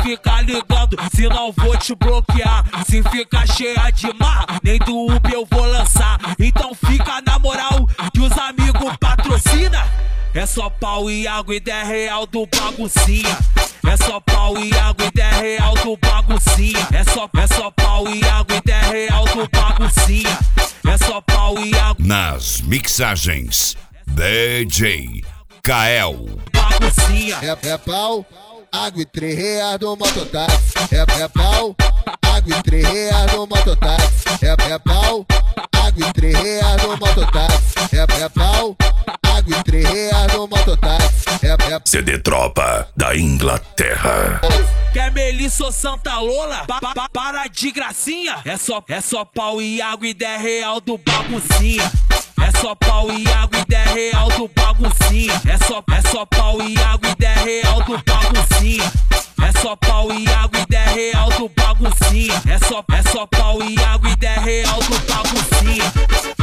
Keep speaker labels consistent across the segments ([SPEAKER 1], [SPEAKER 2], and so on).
[SPEAKER 1] fica ligando, senão vou te bloquear. Se ficar cheia de mar, nem do Uber eu vou lançar. Então fica na moral que os amigos patrocina. É só pau e água e 10 real do baguncinha. É só pau e água e 10 real do baguncinha. É só pau e água e 10 real do baguncinha. É só pau e água.
[SPEAKER 2] Nas mixagens, DJ Kael.
[SPEAKER 1] Baguncinha.
[SPEAKER 3] É pau, água e 3 reais do mototáxi. É pau, água e 3 reais do mototáxi. É pau, água e 3 reais do mototáxi. É pau, água e 3 reais do mototáxi.
[SPEAKER 2] CD Tropa da Inglaterra.
[SPEAKER 1] Quer Melissa ou Santa Lola? Para de gracinha. É só pau e água e 10 real do baguncinha. É só pau e água e 10 real do baguncinha. É só pau e água e 10 real do baguncinha. É só pau e água e 10 real do baguncinha. É só pau e água e 10 real do baguncinha.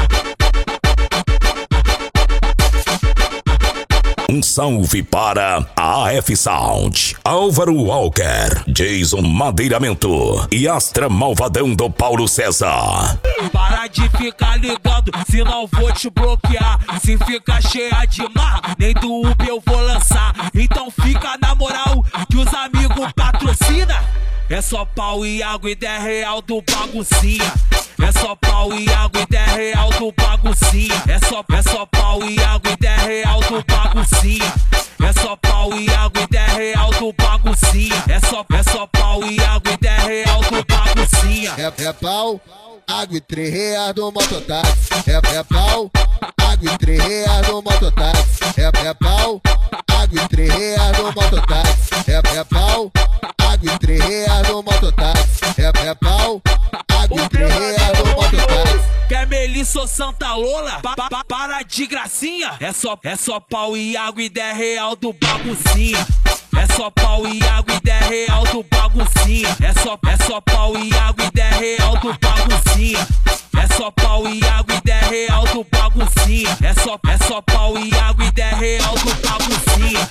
[SPEAKER 2] Um salve para a AF Sound, Álvaro Walker, Jason Madeiramento e Astra Malvadão do Paulo César.
[SPEAKER 1] Para de ficar ligando, senão vou te bloquear. Se ficar cheia de mar, nem do Uber eu vou lançar. Então fica na moral que os amigos patrocina. É só pau e água e 10 real do baguncinha. É só pau e água e 10 real do baguncinha. É só pau e água e 10 real do baguncinha. É só pau e água e 10 real do baguncinha. É só pau e água e 10 real do baguncinha.
[SPEAKER 3] É pau, água e 3 reais do mototáxi. É pau, água e 3 reais do mototáxi. É pau, água e 3 reais do mototáxi. É pau, água e 3 reais do mototáxi. É pau, água e 3 reais do mototáxi.
[SPEAKER 1] Quer Melissa ou Santa Lola? Para de gracinha. É só pau e água e 10 real do baguncinha. É só pau e água e 10 real do baguncinha. É só pau e água e 10 real do baguncinha. É só pau e água e 10 real do baguncinha. É só pau e água e 10 real do baguncinha.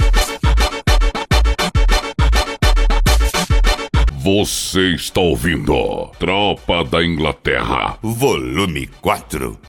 [SPEAKER 4] Você está ouvindo Tropa da Inglaterra,
[SPEAKER 2] Volume 4.